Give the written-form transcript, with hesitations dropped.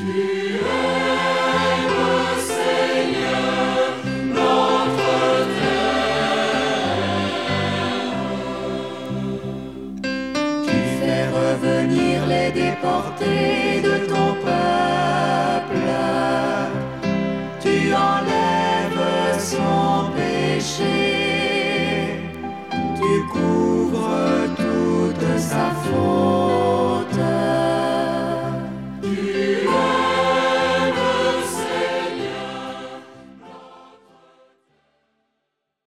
Les déportés de ton peuple, tu enlèves son péché.